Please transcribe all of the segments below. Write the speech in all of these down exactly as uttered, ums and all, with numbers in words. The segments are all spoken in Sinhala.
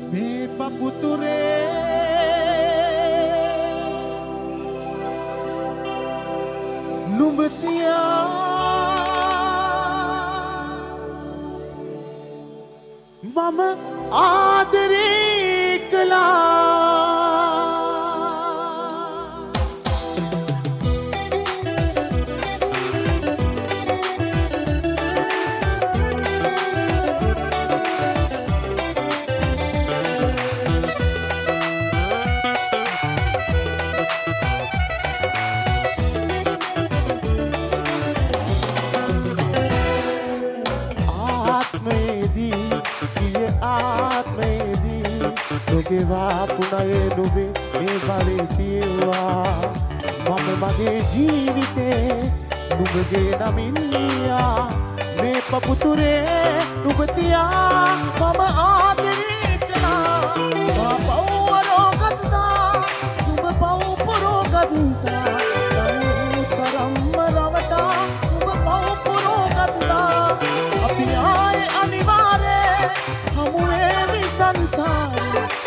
මේ පපුතුරේ නුඹ තියා මම ආදරේ කළා නොගෙවා පුණයේ නුඹේ මේ බලේ පියවා මම මගේ ජීවිතේ නුඹගේ නමින් ලියා මේ පපුතුරේ නුඹ තියා මම ආදරේ කළා මා පවරෝ ගත්තා නුඹ පව පුරෝ ගත්තා තරම්ම රවටා නුඹ පව පුරෝ ගත්තා අපි ආයේ අනිවාර්යේ හමු වේවි සංසාරේ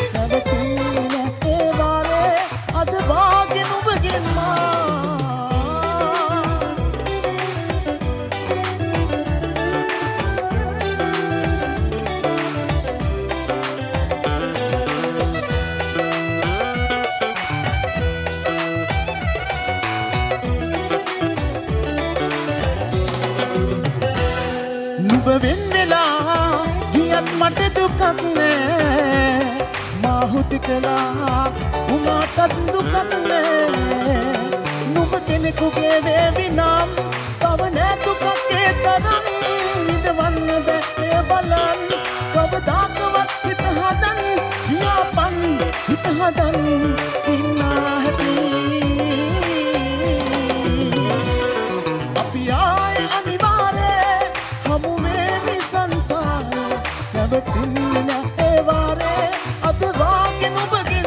නුඹ වෙන්නලා ගියත් මට දුකක් නෑ මා හුදකලා උමාටත් දුකක් නෑ නුඹ කෙනෙකුගේ වේවි නම් තව නෑ දුකක් ඒ තරම් විඳවන්න බෑ බලන්න කවදාකවත් හිත හදන්න ගියාපන් හිත හදන්න ඉන්නා හැටි අපි ආයේ අනිවාර්යේ හමු වේවි සංසාරේ නැවතින්නේ නැහැ ඒ වාරේ අද වාගේ නුඹගෙන්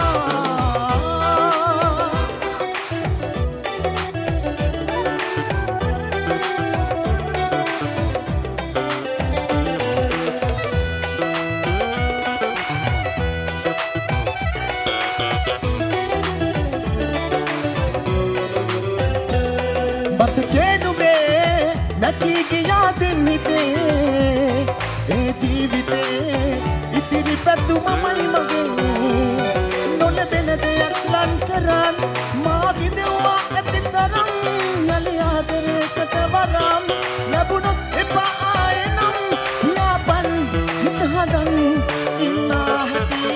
බත් කේනුවේ නැති ගියා දින් හිතේ ඒ ජීවිතේ ඉතිරි පැතුමමයි මගේ නොලැබෙන දෙයක් ලං කරන් මා විදෙව්වා ඇති තරම් යලි ආදරයකට වරම් ලැබුණොත් එපා ආයේ නම් යාපන් හිත හදන් ඉන්නා හැටි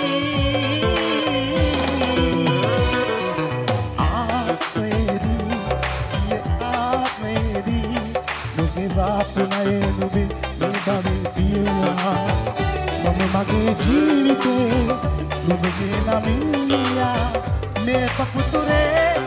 ආත්මේදී යේ ආත්මේදී නොගෙවා පුණයේ නුඹේ මේ බවේ පියවා මම මගේ ජීවිතේ නුඹගේ නමින් ලියා මේ පපුතුරේ